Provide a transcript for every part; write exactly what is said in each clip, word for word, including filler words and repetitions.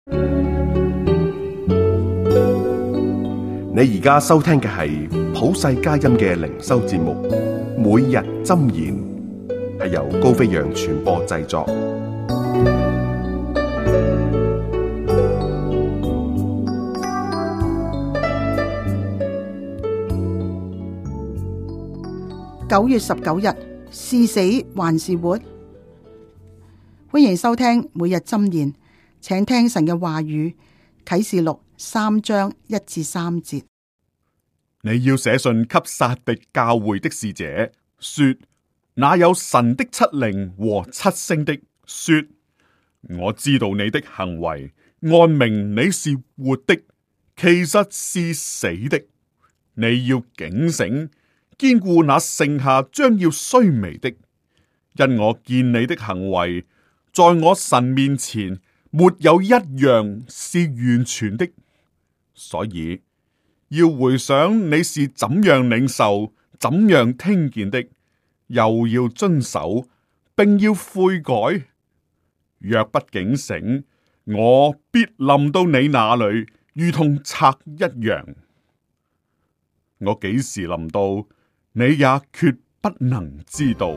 你而家收聽嘅係普世佳音嘅靈修節目，每日箴言，係由高飛揚傳播製作。 九月十九日，是死還是活？歡迎收聽每日箴言，請聽神嘅話語。啟示錄三章一至三節。 你要寫信給撒狄教會的使者，說：那有神的七靈和七星的，說：我知道你的行為，按名你是活的，其實是死的。你要警醒，堅固那剩下將要衰微的，因我見你的行為，在我神面前沒有一樣是完全的，所以要回想你是怎樣領受、怎樣聽見的，又要遵守，並要悔改。若不警醒，我必臨到你那裏，如同賊一樣。我幾時臨到，你也決不能知道。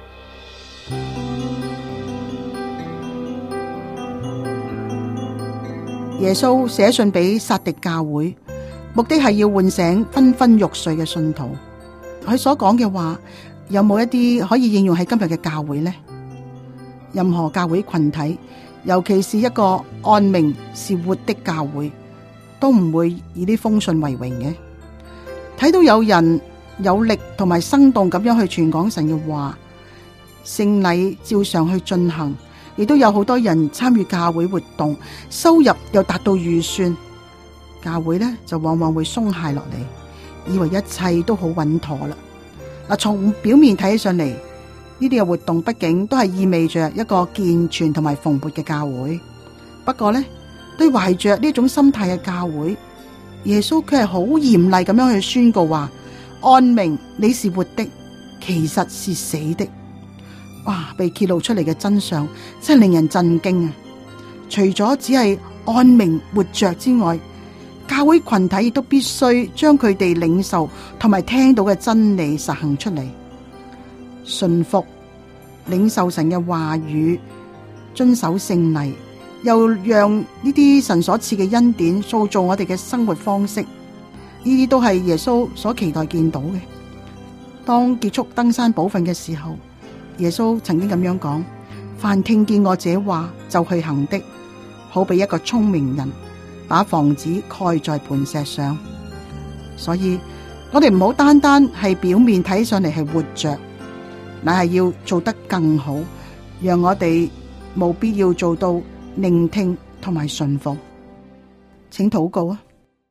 耶穌寫信俾撒狄教會，目的係要喚醒昏昏欲睡嘅信徒。佢所講嘅話，有冇一啲可以應用喺今日嘅教會呢？任何教會群體，尤其是一個按名是活的教會，都唔會以呢封信為榮嘅。睇到有人有力同埋生動咁樣去傳講神嘅話，聖禮照常去進行，亦都有好多人參與教會活動，收入又達到預算，教會呢就往往會鬆懈落嚟，以為一切都好穩妥啦。嗱，從表面睇起上嚟，呢啲嘅活動畢竟都係意味着一個健全同埋蓬勃嘅教會。不過呢，對懷着呢種心態嘅教會，耶穌佢係好嚴厲咁樣去宣告話：按名你是活的，其實是死的。哇！被揭露出嚟嘅真相真係令人震驚啊！除咗只係按名活着之外，教會群體亦都必須將佢哋領受同埋聽到嘅真理實行出嚟，順服領受神嘅話語，遵守聖禮，又讓呢啲神所賜嘅恩典塑造我哋嘅生活方式。呢啲都係耶穌所期待見到嘅。當結束登山寶訓嘅時候，耶穌曾經咁樣講：凡聽見我這話就去行的，好比一個聰明人把房子蓋在磐石上。所以我哋唔好單單係表面睇上嚟係活着，乃係要做得更好，讓我哋務必要做到聆聽同埋順服。請禱告啊！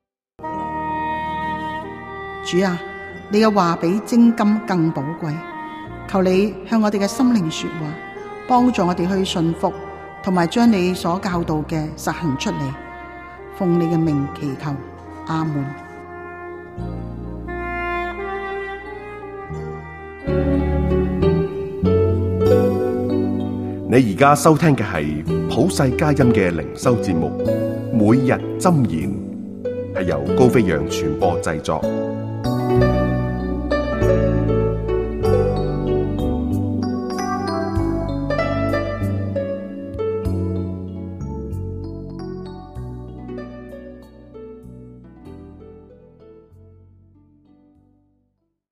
主啊，你嘅話比精金更寶貴，求你向我哋嘅心靈說話，幫助我哋去順服，同埋將你所教導嘅實行出嚟。奉你嘅名祈求，阿門。 你而家收聽嘅係普世佳音嘅靈修節目，每日箴言，係由高飛揚傳播製作。